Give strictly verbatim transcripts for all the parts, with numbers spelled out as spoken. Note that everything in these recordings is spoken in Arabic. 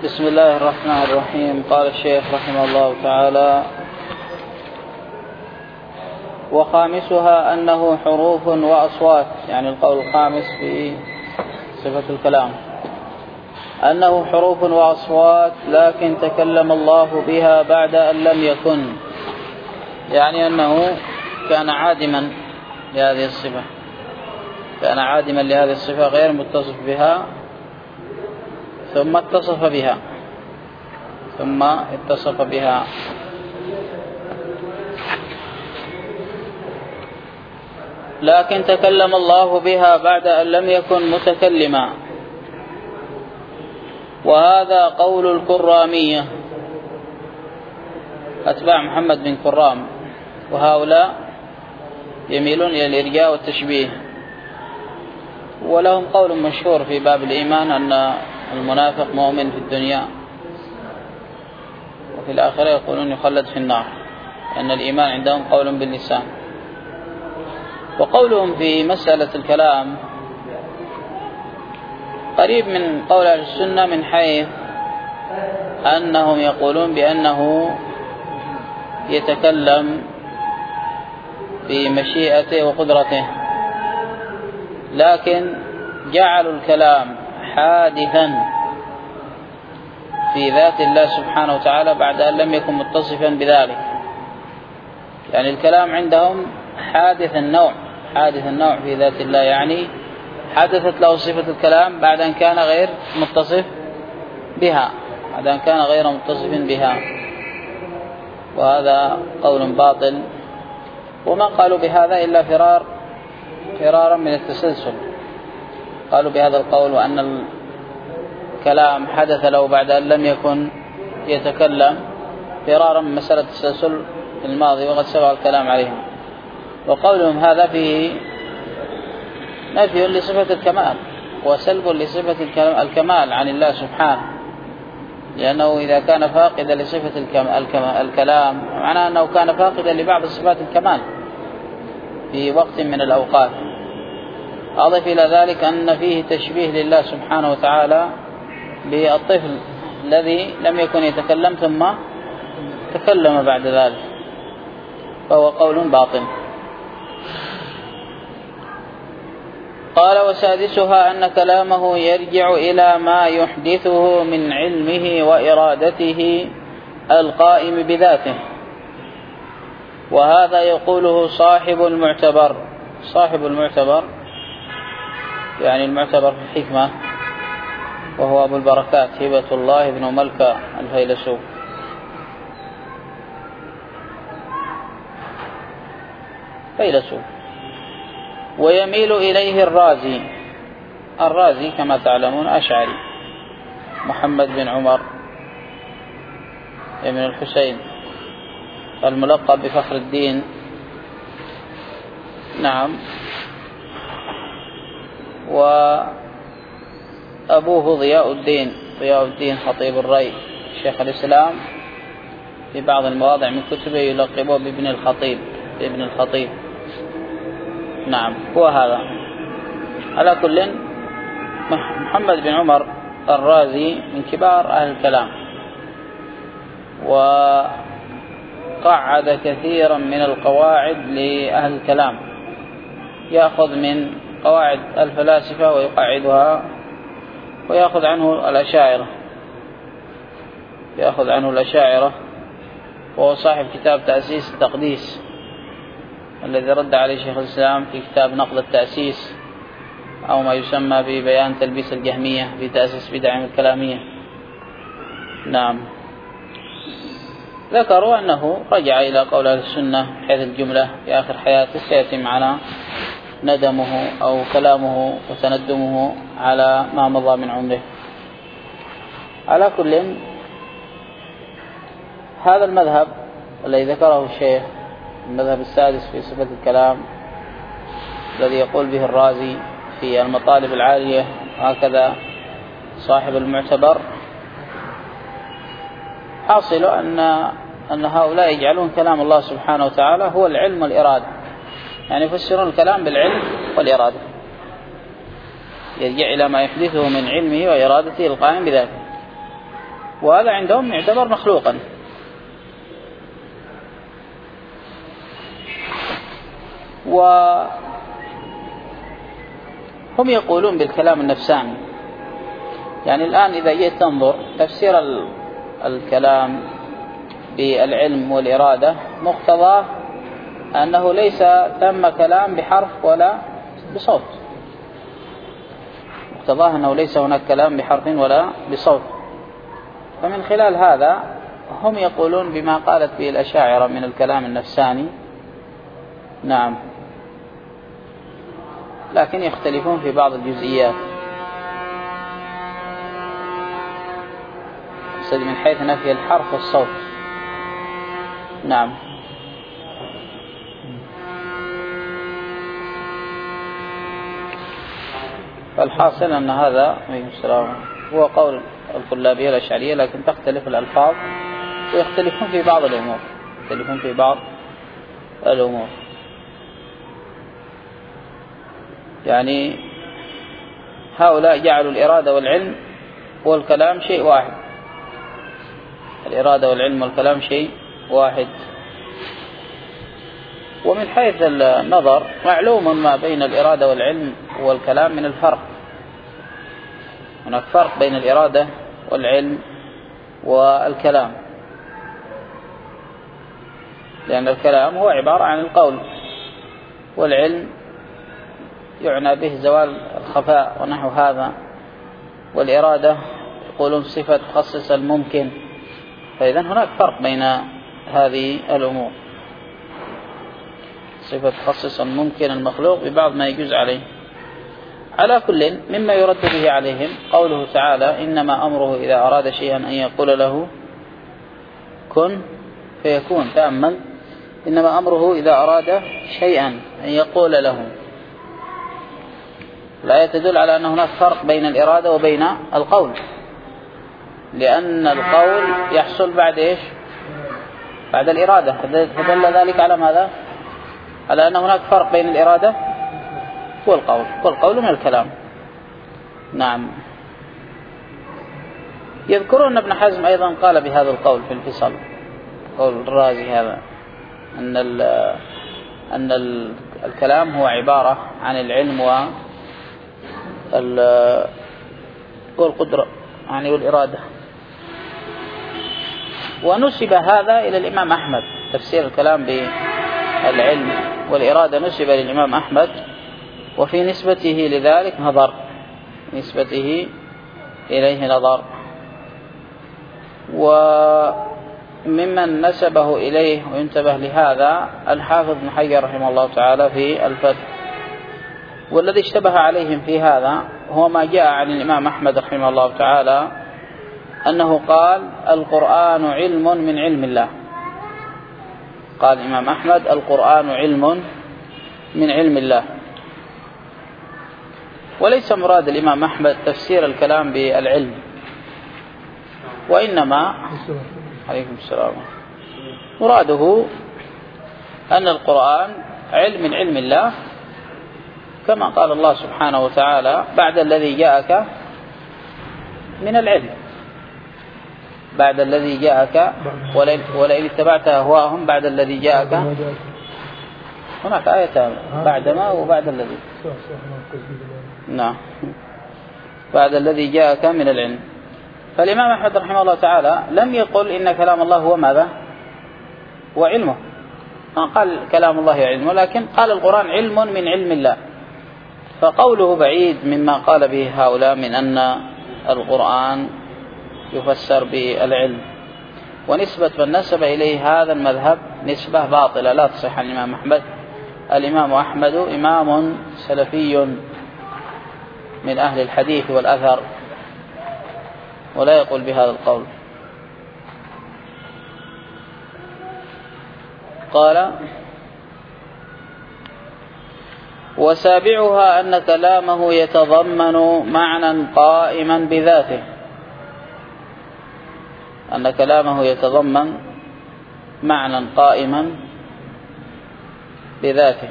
بسم الله الرحمن الرحيم. قال الشيخ رحمه الله تعالى: وخامسها أنه حروف وأصوات، يعني القول الخامس في صفة الكلام أنه حروف وأصوات، لكن تكلم الله بها بعد أن لم يكن، يعني أنه كان عادما لهذه الصفة، كان عادما لهذه الصفة غير متصف بها، ثم اتصف بها ثم اتصف بها لكن تكلم الله بها بعد أن لم يكن متكلما. وهذا قول الكرامية، أتباع محمد بن كرام، وهؤلاء يميلون إلى الإرجاء والتشبيه، ولهم قول مشهور في باب الإيمان أن المنافق مؤمن في الدنيا وفي الآخرة يقولون يخلد في النار، لأن الإيمان عندهم قول باللسان. وقولهم في مسألة الكلام قريب من قول أهل السنة، من حيث أنهم يقولون بأنه يتكلم بمشيئته وقدرته، لكن جعلوا الكلام حادثا في ذات الله سبحانه وتعالى بعد أن لم يكن متصفا بذلك. يعني الكلام عندهم حادث النوع، حادث النوع في ذات الله، يعني حدثت له صفة الكلام بعد أن كان غير متصف بها بعد أن كان غير متصف بها وهذا قول باطل. وما قالوا بهذا إلا فرار فرارا من التسلسل، قالوا بهذا القول وأن الكلام حدث له بعد أن لم يكن يتكلم فرارا من مسألة التسلسل في الماضي، وقد سبق الكلام عليها. وقولهم هذا فيه نفي لصفة الكمال وسلب لصفة الكمال عن الله سبحانه، لأنه إذا كان فاقدا لصفة الكلام معناه أنه كان فاقدا لبعض صفات الكمال في وقت من الأوقات. أضف إلى ذلك أن فيه تشبيه لله سبحانه وتعالى بالطفل الذي لم يكن يتكلم ثم تكلم بعد ذلك، فهو قول باطل. قال: وسادسها أن كلامه يرجع إلى ما يحدثه من علمه وإرادته القائم بذاته، وهذا يقوله صاحب المعتبر. صاحب المعتبر يعني المعتبر في الحكمة، وهو أبو البركات هبة الله بن ملكة الفيلسوف. فيلسوف ويميل إليه الرازي. الرازي كما تعلمون أشعري، محمد بن عمر بن الحسين الملقب بفخر الدين، نعم، وأبوه ضياء الدين ضياء الدين خطيب الري، شيخ الإسلام في بعض المواضع من كتبه يلقبه بابن الخطيب ابن الخطيب نعم. هو هذا. على كل، محمد بن عمر الرازي من كبار أهل الكلام، وقعد كثيرا من القواعد لأهل الكلام، يأخذ من قواعد الفلاسفة ويقعدها، ويأخذ عنه الأشاعرة يأخذ عنه الأشاعرة وهو صاحب كتاب تأسيس التقديس الذي رد عليه شيخ الإسلام في كتاب نقد التأسيس، أو ما يسمى ببيان تلبيس الجهمية في تأسيس بدعهم الكلامية. نعم. ذكروا أنه رجع إلى قول أهل السنة حيث الجملة في آخر حياته سيأتي معنا ندمه أو كلامه وتندمه على ما مضى من عمره. على كل، هذا المذهب الذي ذكره الشيخ، المذهب السادس في صفة الكلام الذي يقول به الرازي في المطالب العالية، هكذا صاحب المعتبر، حاصل أن أن هؤلاء يجعلون كلام الله سبحانه وتعالى هو العلم والإرادة، يعني يفسرون الكلام بالعلم والإرادة، يرجع إلى ما يحدثه من علمه وإرادته القائم بذلك. وهذا عندهم يعتبر مخلوقا. وهم يقولون بالكلام النفساني. يعني الآن إذا جيت تنظر تفسير الكلام بالعلم والإرادة مقتضاه أنه ليس ثم كلام بحرف ولا بصوت، مقتضاه أنه ليس هناك كلام بحرف ولا بصوت. فمن خلال هذا هم يقولون بما قالت به الأشاعرة من الكلام النفساني. نعم، لكن يختلفون في بعض الجزئيات من حيث نفي الحرف والصوت. نعم. فالحاصل أن هذا هو قول الكلابية الأشعرية، لكن تختلف الألفاظ ويختلفون في بعض الأمور يختلفون في بعض الأمور يعني هؤلاء جعلوا الإرادة والعلم والكلام شيء واحد، الإرادة والعلم والكلام شيء واحد. ومن حيث النظر معلوم ما بين الإرادة والعلم والكلام من الفرق. هناك فرق بين الإرادة والعلم والكلام، لأن الكلام هو عبارة عن القول، والعلم يعنى به زوال الخفاء ونحو هذا، والإرادة يقولون صفة تخصص الممكن. فإذا هناك فرق بين هذه الأمور، صفة تخصص الممكن المخلوق ببعض ما يجوز عليه. على كل مما يرد به عليهم قوله تعالى إنما أمره إذا أراد شيئا أن يقول له كن فيكون. تأمل، إنما أمره إذا أراد شيئا أن يقول له. لا يتدل على أن هناك فرق بين الإرادة وبين القول، لأن القول يحصل بعد إيش؟ بعد الإرادة. فدل ذلك على ماذا؟ على أن هناك فرق بين الإرادة والقول، والقول من الكلام. نعم. يذكرون ابن حزم أيضا قال بهذا القول في الفصل، قول الرازي هذا، أن أن الكلام هو عبارة عن العلم والقدرة يعني والإرادة. ونسب هذا إلى الإمام أحمد، تفسير الكلام بالعلم والإرادة نسب للإمام أحمد، وفي نسبته لذلك نظر، نسبته إليه نظر. وممن نسبه إليه وينتبه لهذا الحافظ ابن حجر رحمه الله تعالى في الفتح. والذي اشتبه عليهم في هذا هو ما جاء عن الإمام أحمد رحمه الله تعالى أنه قال القرآن علم من علم الله. قال الإمام أحمد القرآن علم من علم الله. وليس مراد الإمام أحمد تفسير الكلام بالعلم، وإنما عليكم السلام مراده أن القرآن علم من علم الله، كما قال الله سبحانه وتعالى بعد الذي جاءك من العلم، بعد الذي جاءك ولئن اتبعت أهواءهم بعد الذي جاءك. هناك آية بعدما وبعد الذي. نعم، بعد الذي جاءك من العلم. فالإمام أحمد رحمه الله تعالى لم يقل إن كلام الله هو ماذا؟ وعلمه. ما قال كلام الله علمه، لكن قال القرآن علم من علم الله. فقوله بعيد مما قال به هؤلاء من أن القرآن يفسر بالعلم. ونسبة من نسب إليه هذا المذهب نسبة باطلة لا تصح عن الإمام أحمد. الإمام أحمد إمام سلفي من أهل الحديث والأثر، ولا يقول بهذا القول. قال وسابعها أن كلامه يتضمن معنى قائما بذاته، أن كلامه يتضمن معنى قائما بذاته،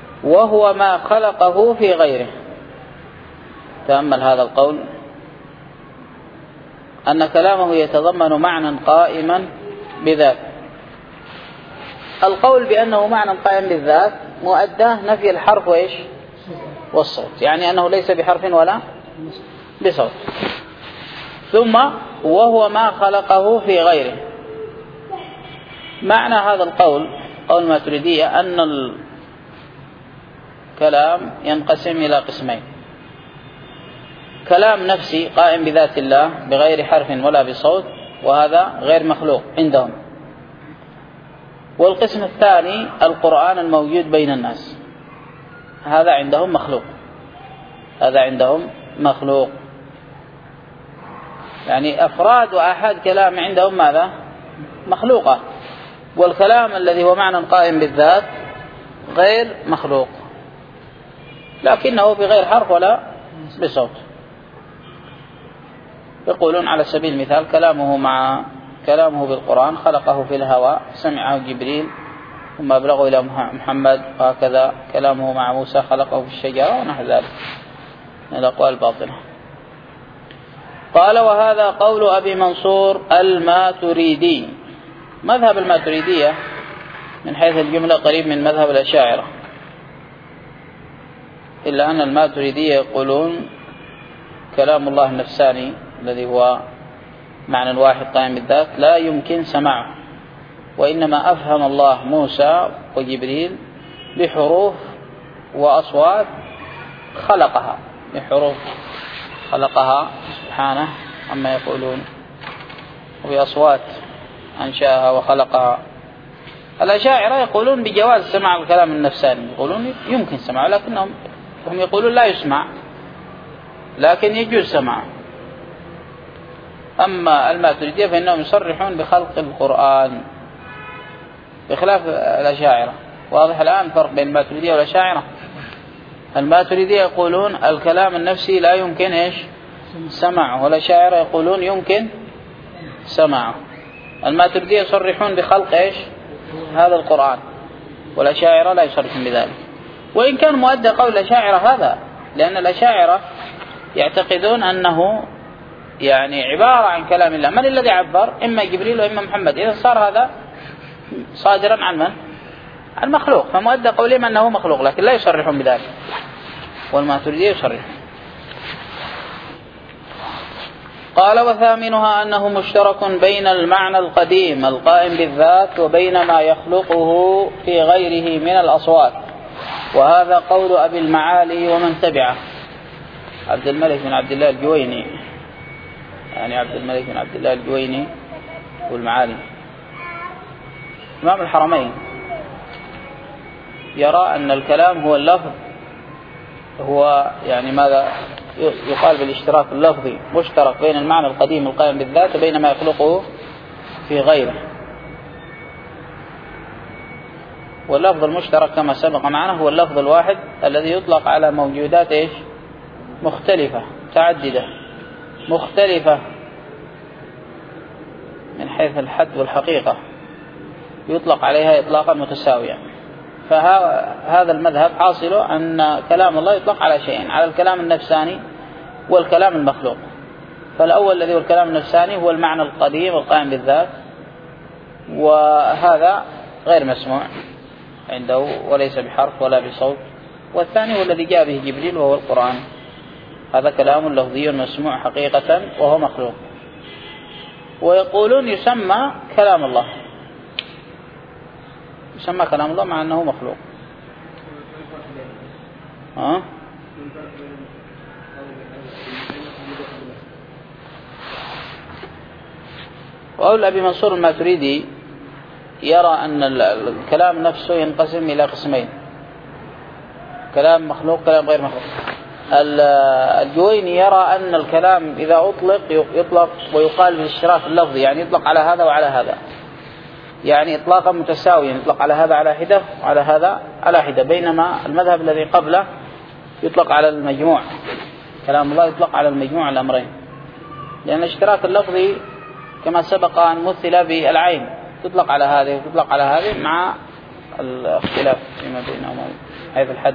وهو ما خلقه في غيره. تأمل هذا القول، أن كلامه يتضمن معنى قائما بذات. القول بأنه معنى قائم بالذات مؤداه نفي الحرف وإيش والصوت، يعني أنه ليس بحرف ولا بصوت. ثم وهو ما خلقه في غيره. معنى هذا القول قول الماتريدية أن الكلام ينقسم إلى قسمين: كلام نفسي قائم بذات الله بغير حرف ولا بصوت، وهذا غير مخلوق عندهم. والقسم الثاني القرآن الموجود بين الناس، هذا عندهم مخلوق، هذا عندهم مخلوق. يعني أفراد وآحاد كلام عندهم ماذا؟ مخلوقة. والكلام الذي هو معنى قائم بالذات غير مخلوق، لكنه بغير حرف ولا بصوت. يقولون على سبيل المثال كلامه مع كلامه بالقرآن خلقه في الهواء، سمعه جبريل ثم أبلغه إلى محمد، وهكذا كلامه مع موسى خلقه في الشجرة ونحو ذلك من الأقوال الباطنة. قال: وهذا قول أبي منصور الماتريدي. مذهب الماتريدية من حيث الجملة قريب من مذهب الأشاعرة، إلا أن الماتريدية يقولون كلام الله النفساني الذي هو معنى واحد قائم بالذات لا يمكن سماعه، وإنما أفهم الله موسى وجبريل بحروف وأصوات خلقها، بحروف خلقها سبحانه عما يقولون، وبأصوات أنشأها وخلقها. الأشاعرة يقولون بجواز سماع الكلام النفساني، يقولون يمكن سماعه، لكنهم هم يقولون لا يسمع، لكن يجوز سماعه. أما الماتريدية فإنهم يصرحون بخلق القرآن بخلاف الأشاعرة. واضح الآن فرق بين الماتريدية والأشاعرة؟ الماتريدية يقولون الكلام النفسي لا يمكن إيش سماعه، والأشاعرة يقولون يمكن سماعه. الماتريدية يصرحون بخلق إيش هذا القرآن، والأشاعرة لا يصرحون بذلك، وإن كان مؤدى قول الأشاعرة هذا، لأن الأشاعرة يعتقدون أنه يعني عبارة عن كلام الله. من الذي عبر؟ إما جبريل وإما محمد، إذا صار هذا صادرا عن من؟ عن مخلوق، فمؤدى قولهم أنه مخلوق، لكن لا يصرحون بذلك، والماتريدية يصرحون. قال: وثامنها أنه مشترك بين المعنى القديم القائم بالذات وبين ما يخلقه في غيره من الأصوات، وهذا قول أبي المعالي ومن تبعه، عبد الملك بن عبد الله الجويني، يعني عبد الملك بن عبد الله الجويني والمعالي إمام الحرمين، يرى أن الكلام هو اللفظ، هو يعني ماذا يقال بالاشتراك اللفظي، مشترك بين المعنى القديم القائم بالذات وبين ما يخلقه في غيره. واللفظ المشترك كما سبق معنا هو اللفظ الواحد الذي يطلق على موجودات إيش مختلفة متعددة مختلفة من حيث الحد والحقيقة، يطلق عليها إطلاقا متساويا. فهذا المذهب حاصله أن كلام الله يطلق على شيئين، على الكلام النفساني والكلام المخلوق. فالأول الذي هو الكلام النفساني هو المعنى القديم القائم بالذات، وهذا غير مسموع عنده وليس بحرف ولا بصوت. والثاني هو الذي جاء به جبريل وهو القرآن، هذا كلام لفظي مسموع حقيقة وهو مخلوق. ويقولون يسمى كلام الله، يسمى كلام الله مع أنه مخلوق. ها؟ وأقول أبي منصور الماتريدي يرى أن الكلام نفسه ينقسم إلى قسمين: كلام مخلوق كلام غير مخلوق. الجويني يرى أن الكلام إذا أطلق يطلق ويقال بالاشتراك اللفظي، يعني يطلق على هذا وعلى هذا، يعني إطلاقا متساويا، يطلق على هذا على حدة وعلى هذا على حدة، بينما المذهب الذي قبله يطلق على المجموع، كلام الله يطلق على المجموع الأمرين، لأن الاشتراك اللفظي كما سبق أن مثل بالعين، تطلق على هذه وتطلق على هذه مع الاختلاف فيما بينهما حيث الحد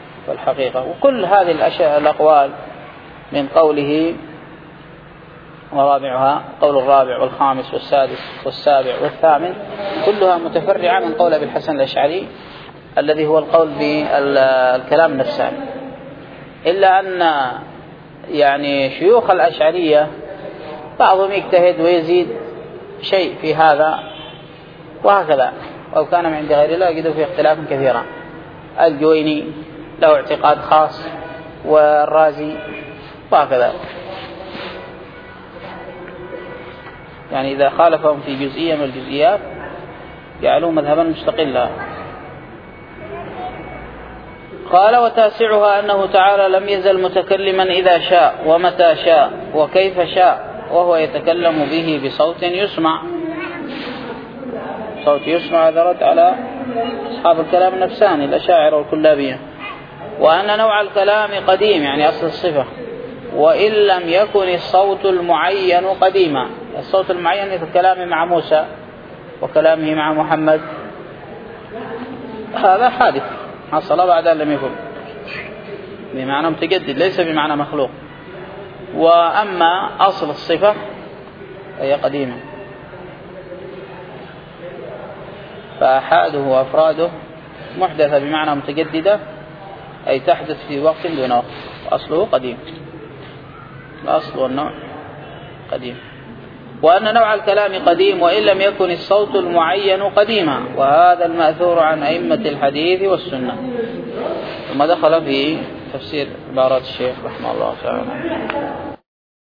والحقيقة. وكل هذه الأشياء الأقوال من قوله ورابعها قول الرابع والخامس والسادس والسابع والثامن كلها متفرعة من قول أبي الحسن الأشعري الذي هو القول بالكلام النفساني، إلا أن يعني شيوخ الأشعرية بعضهم يجتهد ويزيد شيء في هذا وهكذا، وكان كان من عند غير الله يجد فيه اختلاف كثيرا. الجويني له اعتقاد خاص والرازي وهكذا، يعني إذا خالفهم في جزئية من الجزئيات جعلوه مذهبا مستقلا. قال وتاسعها أنه تعالى لم يزل متكلما إذا شاء ومتى شاء وكيف شاء، وهو يتكلم به بصوت يسمع. صوت يسمع هذا رد على أصحاب الكلام النفساني الأشاعرة والكلابية. وأن نوع الكلام قديم يعني أصل الصفة، وإن لم يكن الصوت المعين قديما. الصوت المعين مثل كلامه مع موسى وكلامه مع محمد هذا حادث حصل بعد أن لم يكن، بمعنى متجدد ليس بمعنى مخلوق. وأما أصل الصفة هي قديمة، فأحاده وأفراده محدثة بمعنى متجددة أي تحدث في وقت دون وقت، وأصله قديم، الأصل والنوع قديم. وأن نوع الكلام قديم وإن لم يكن الصوت المعين قديما، وهذا المأثور عن أئمة الحديث والسنة. ثم دخل في تفسير عبارات الشيخ رحمه الله تعالى.